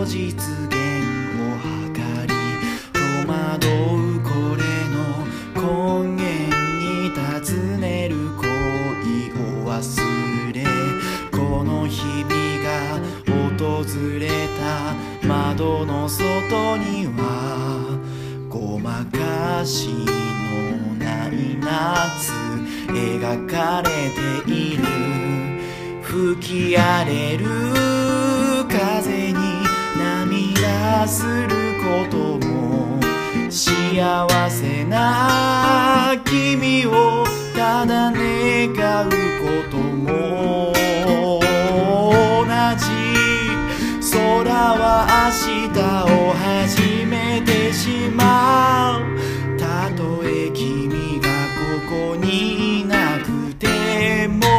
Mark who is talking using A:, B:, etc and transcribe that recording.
A: 実現を図り戸惑うこれの根源に尋ねる恋を忘れこの日々が訪れた窓の外にはごまかしのない夏描かれている吹き荒れる風に涙することも幸せな君をただ願うことも同じ空は明日を始めてしまうたとえ君がここにいなくても